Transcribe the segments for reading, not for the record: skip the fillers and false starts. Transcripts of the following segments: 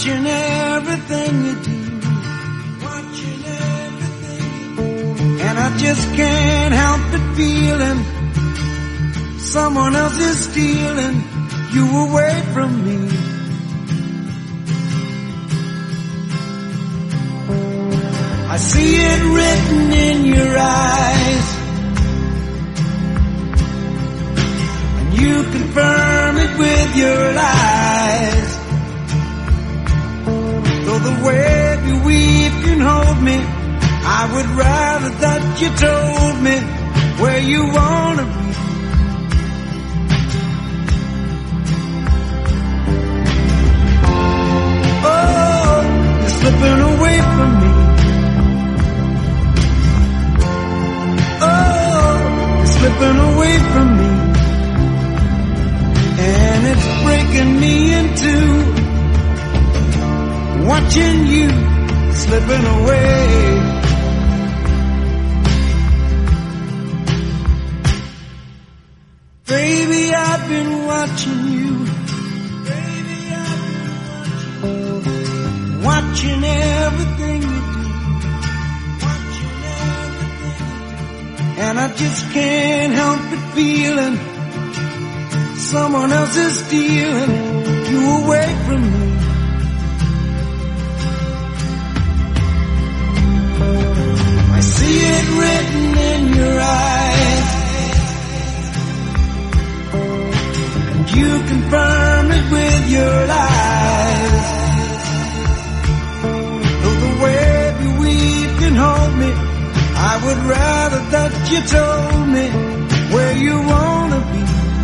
watching everything you do. And I just can't help but feeling someone else is stealing you away from me. I see it written in your eyes, and you confirm it with your lies. Though the way you weep can hold me, I would rather that you told me where you wanna be. Oh, you're slipping away from me. Oh, you're slipping away from me. And it's breaking me in two, watching you slipping away. Baby, I've been watching you. Baby, I've been watching everything you do. Watching everything you do. And I just can't help but feeling someone else is stealing you away from me. I see it written in your eyes, you confirm it with your lies. Though the way you weep can hold me, I would rather that you told me where you wanna be.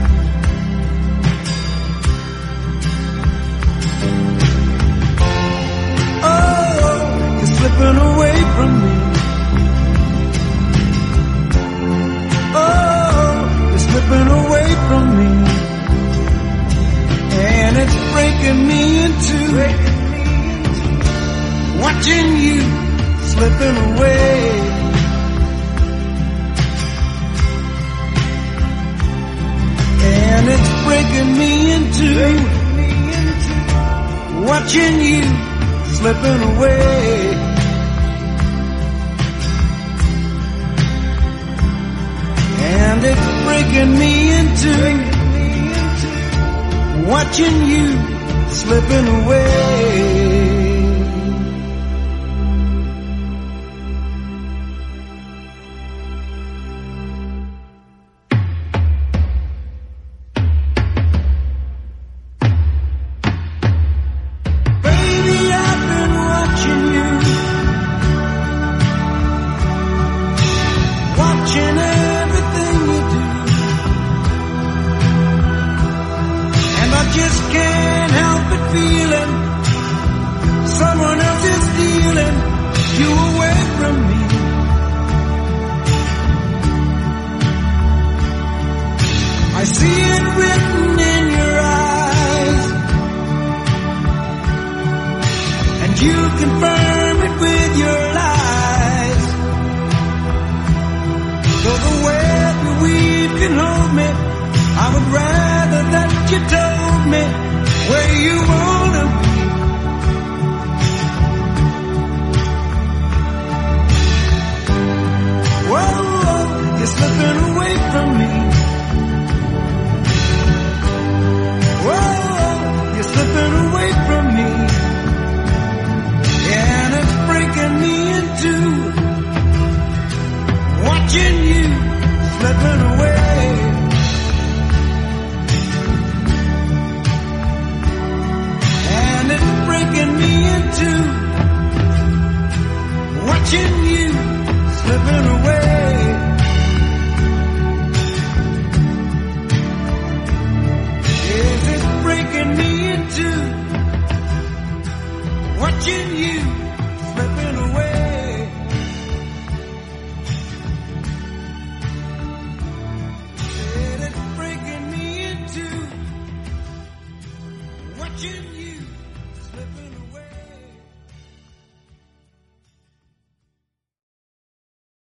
Oh, you're slipping away from me. Oh, you're slipping away from me. And it's breaking me in two, watching you slipping away. And it's breaking me in two, watching you slipping away. And it's breaking me in two, watching you slipping away. You